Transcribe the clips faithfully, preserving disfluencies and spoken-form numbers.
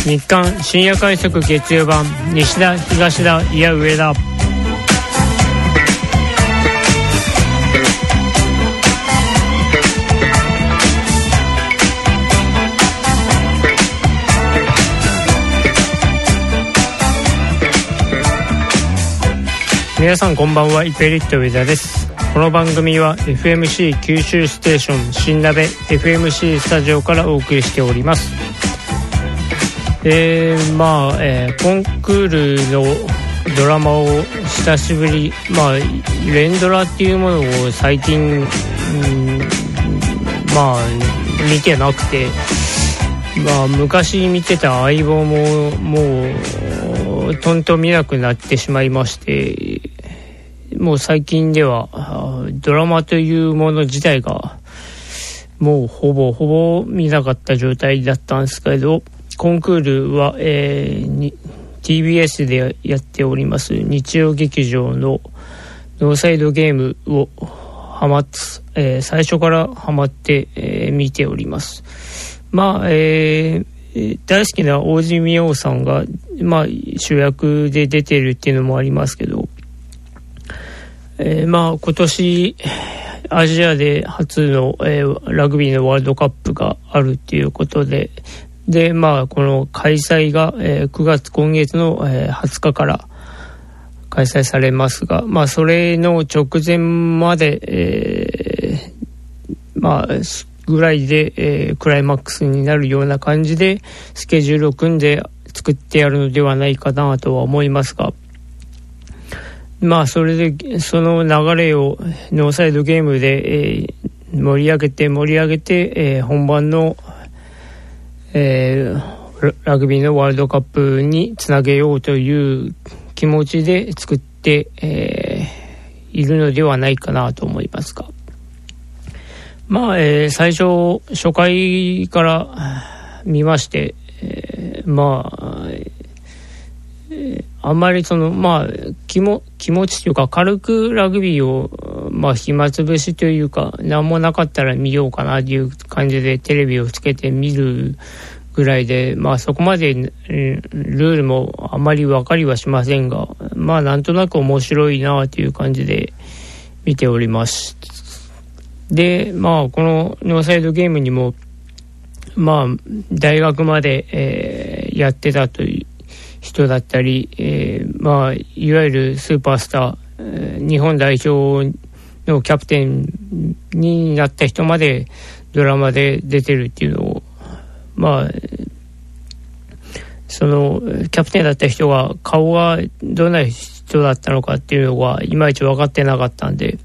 日刊深夜快速月曜版、西田、東田、いや上田。皆さんこんばんは、イペリット上田です。この番組は エフエムシー 九州ステーション新鍋 エフエムシー スタジオからお送りしております。えー、まあ、えー、コンクールのドラマを久しぶり、まあ連ドラっていうものを最近、うん、まあ見てなくて、まあ昔見てた相棒ももうとんと見なくなってしまいまして、もう最近ではドラマというもの自体がもうほぼほぼ見なかった状態だったんですけど、コンクールは、えー、ティービーエス でやっております日曜劇場のノーサイドゲームをハマっ、えー、最初からハマって、えー、見ております。まあ、えー、大好きな大泉洋さんが、まあ、主役で出てるっていうのもありますけど、えー、まあ今年アジアで初の、えー、ラグビーのワールドカップがあるっていうことで、でまあこの開催が、えー、くがつ今月の、えー、はつかから開催されますが、まあそれの直前まで、えー、まあぐらいで、えー、クライマックスになるような感じでスケジュールを組んで作ってやるのではないかなとは思いますが、まあそれでその流れをノーサイドゲームで、えー、盛り上げて盛り上げて、えー、本番の、えー、ラグビーのワールドカップにつなげようという気持ちで作って、えー、いるのではないかなと思いますが、まあ、えー、最初初回から見まして、えー、まああんまりそのまあ気も気持ちというか軽くラグビーをまあ暇つぶしというか何もなかったら見ようかなという感じでテレビをつけて見るぐらいで、まあそこまでルールもあまり分かりはしませんが、まあなんとなく面白いなという感じで見ております。でまあこのノーサイドゲームにもまあ大学まで、えー、やってたという人だったり、えー、まあいわゆるスーパースター、えー、日本代表のキャプテンになった人までドラマで出てるっていうのを、まあそのキャプテンだった人が顔がどんな人だったのかっていうのがいまいち分かってなかったんで、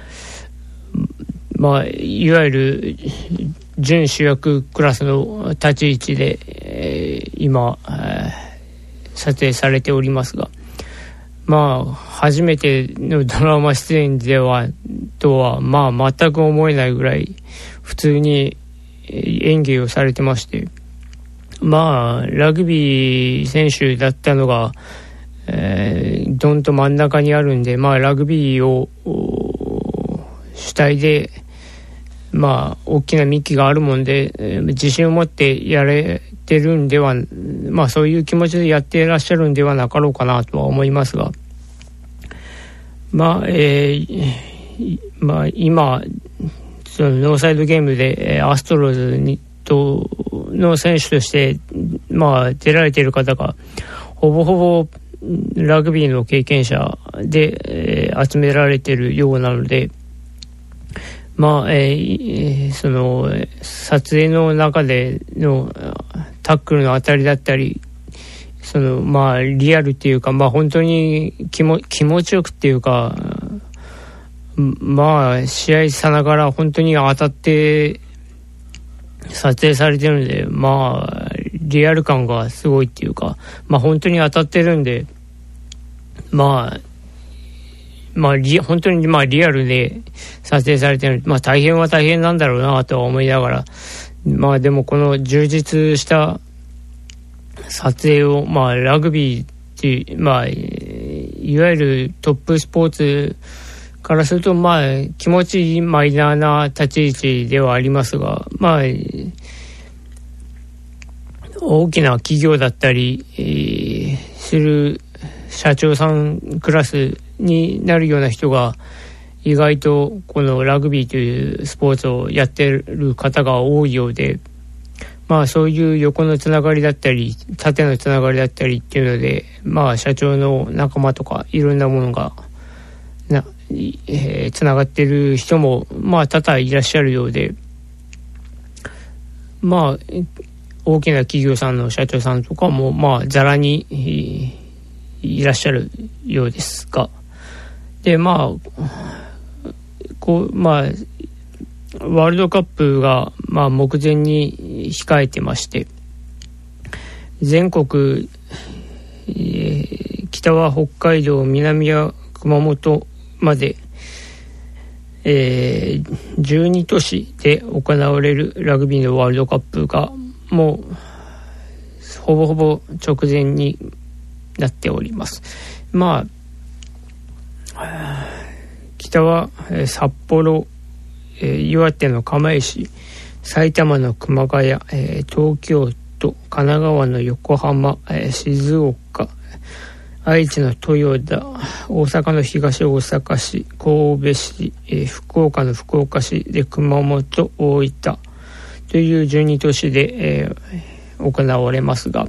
まあいわゆる準主役クラスの立ち位置で、えー、今、えー撮影されておりますが、まあ初めてのドラマ出演ではとはまあ全く思えないぐらい普通に演技をされてまして、まあラグビー選手だったのが、えー、どんと真ん中にあるんで、まあラグビーを主体でまあ大きな幹があるもんで、えー、自信を持ってやれてるんでは、まあそういう気持ちでやっていらっしゃるんではなかろうかなとは思いますが、まあ、えー、まあ今そのノーサイドゲームでアストロズにとの選手としてまあ出られている方がほぼほぼラグビーの経験者で、えー、集められているようなので、まあえー、その撮影の中でのタックルの当たりだったり、そのまあリアルっていうか、まあ本当に気も気持ちよくっていうか、まあ試合さながら本当に当たって撮影されてるんで、まあリアル感がすごいっていうか、まあ本当に当たってるんで、まあまあ、リ本当にまあリアルで撮影されてる、まあ大変は大変なんだろうなとは思いながら、まあでもこの充実した撮影をまあラグビーっていうまあいわゆるトップスポーツからするとまあ気持ちいいマイナーな立ち位置ではありますが、まあ大きな企業だったり、えー、する社長さんクラスになるような人が意外とこのラグビーというスポーツをやってる方が多いようで、まあそういう横のつながりだったり縦のつながりだったりっていうので、まあ社長の仲間とかいろんなものがな、えー、つながってる人もまあ多々いらっしゃるようで、まあ大きな企業さんの社長さんとかもまあざらに、えー、いらっしゃるようですが、でまあこうまあワールドカップがまあ目前に控えてまして、全国、えー、北は北海道、南は熊本まで、えー、じゅうに都市で行われるラグビーのワールドカップがもうほぼほぼ直前になっております。まあ北は札幌、えー、岩手の釜石、埼玉の熊谷、えー、東京都、神奈川の横浜、えー、静岡、愛知の豊田、大阪の東大阪市、神戸市、えー、福岡の福岡市で、熊本、大分というじゅうに都市で、えー、行われますが、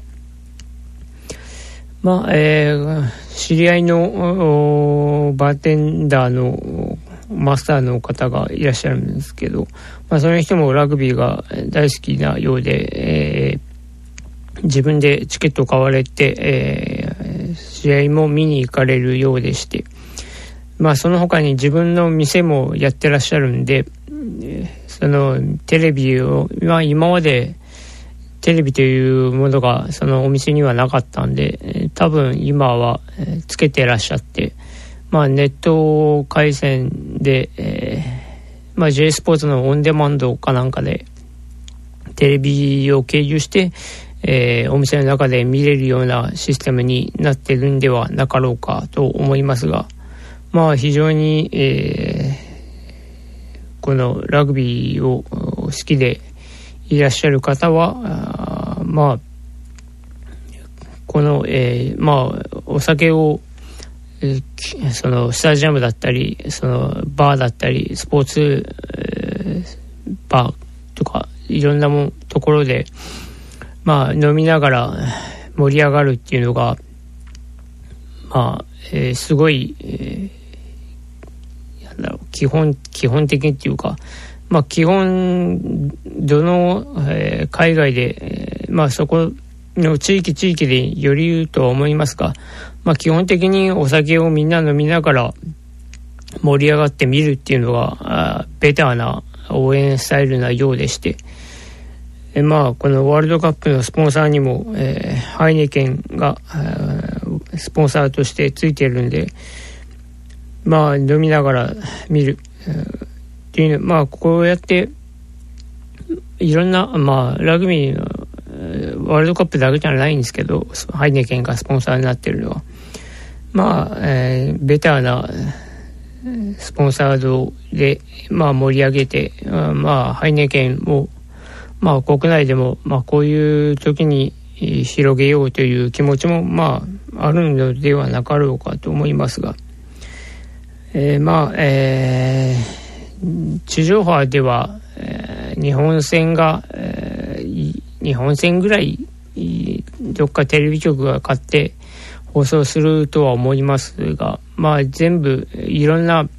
まあえー、知り合いのバーテンダーのマスターの方がいらっしゃるんですけど、まあ、その人もラグビーが大好きなようで、えー、自分でチケットを買われて、えー、試合も見に行かれるようでして、まあ、その他に自分の店もやってらっしゃるんで、そのテレビを、まあ、今までテレビというものがそのお店にはなかったんで、多分今はつけてらっしゃって、まあ、ネット回線で、えーまあ、J スポーツのオンデマンドかなんかでテレビを経由して、えー、お店の中で見れるようなシステムになっているんではなかろうかと思いますが、まあ非常に、えー、このラグビーを好きでいらっしゃる方は、あまあこの、えー、まあお酒を、えー、そのスタジアムだったり、そのバーだったり、スポーツ、えー、バーとかいろんなもところで、まあ飲みながら盛り上がるっていうのが、まあ、えー、すごい、えー、なんだろう、基本基本的っていうか。まあ、基本どの、えー、海外で、えー、まあそこの地域地域でより言うとは思いますが、まあ基本的にお酒をみんな飲みながら盛り上がって見るっていうのがベターな応援スタイルなようでして、えー、まあこのワールドカップのスポンサーにも、えー、ハイネケンがスポンサーとしてついてるんで、まあ飲みながら見る、えーっていうまあこうやっていろんな、まあラグビーのワールドカップだけじゃないんですけど、ハイネケンがスポンサーになってるのはまあ、えー、ベターなスポンサードでまあ盛り上げて、まあハイネケンをまあ国内でもまあこういう時に広げようという気持ちもまああるのではなかろうかと思いますが、えー、まあえー地上波では、えー、日本戦が、えー、日本戦ぐらいどっかテレビ局が買って放送するとは思いますが、まあ全部いろんな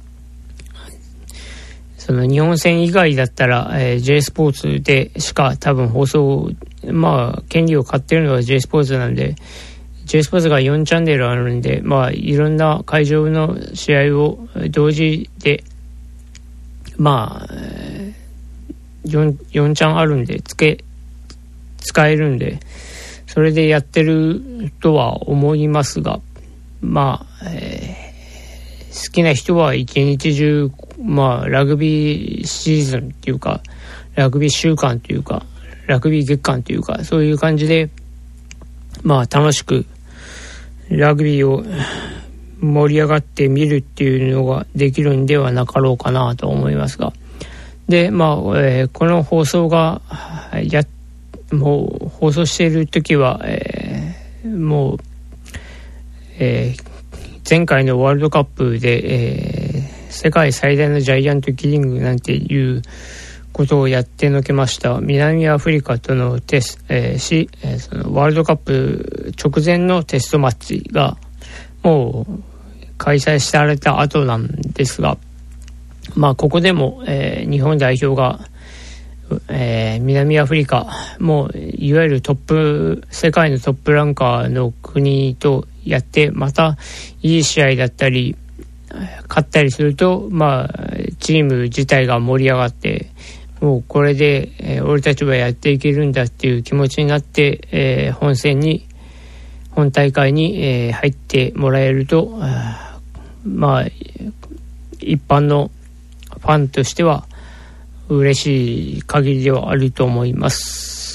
その日本戦以外だったら、えー、J スポーツでしか多分放送、まあ権利を買ってるのは J スポーツなんで、 J スポーツがよんチャンネルあるんで、まあいろんな会場の試合を同時でまあ 4, 4ちゃんあるんでつけ使えるんで、それでやってるとは思いますが、まあ、えー、好きな人は一日中まあラグビーシーズンっていうかラグビー週間というかラグビー月間というか、そういう感じでまあ楽しくラグビーを盛り上がって見るっていうのができるんではなかろうかなと思いますが、でまあ、えー、この放送がやもう放送している時は、えー、もう、えー、前回のワールドカップで、えー、世界最大のジャイアントキリングなんていうことをやってのけました南アフリカとのテス、えーしえー、そのワールドカップ直前のテストマッチがもう開催された後なんですが、まあここでも、えー、日本代表が、えー、南アフリカもういわゆるトップ世界のトップランカーの国とやって、またいい試合だったり勝ったりすると、まあチーム自体が盛り上がって、もうこれで、えー、俺たちはやっていけるんだっていう気持ちになって、えー、本戦に本大会に、えー、入ってもらえると、まあ一般のファンとしては嬉しい限りではあると思います。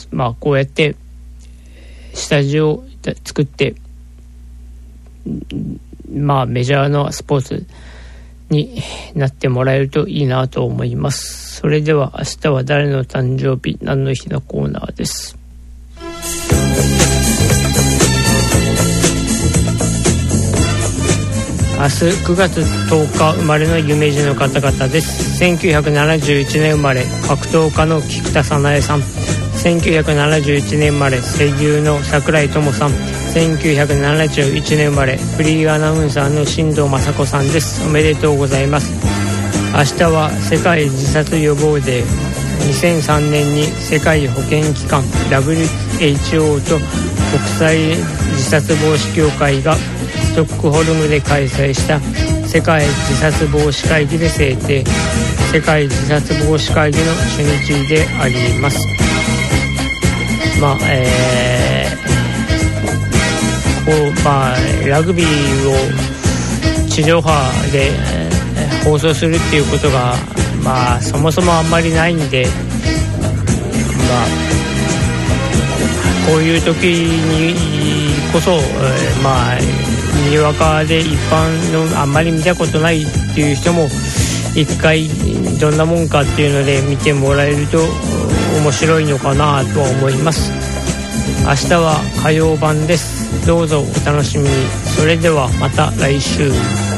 まあこうやってスタジオを作って、まあメジャーのスポーツになってもらえるといいなと思います。それでは明日は誰の誕生日何の日のコーナーです。明日くがつとおか生まれの有名人の方々です。せんきゅうひゃくななじゅういちねん生まれ格闘家の菊田早苗さん、せんきゅうひゃくななじゅういちねん生まれ声優の櫻井智さん、せんきゅうひゃくななじゅういちねん生まれフリーアナウンサーの新藤雅子さんです。おめでとうございます。明日は世界自殺予防デー。にせんさんねんに世界保健機関 ダブリューエイチオー と国際自殺防止協会がストックホルムで開催した世界自殺防止会議で制定。世界自殺防止会議の初日であります。まあえー、こうまあラグビーを地上波で放送するっていうことがまあそもそもあんまりないんで、まあこういう時にこそ、えー、まあにわかで一般のあんまり見たことないっていう人も一回どんなもんかっていうので見てもらえると面白いのかなと思います。明日は火曜版です。どうぞお楽しみに。それではまた来週。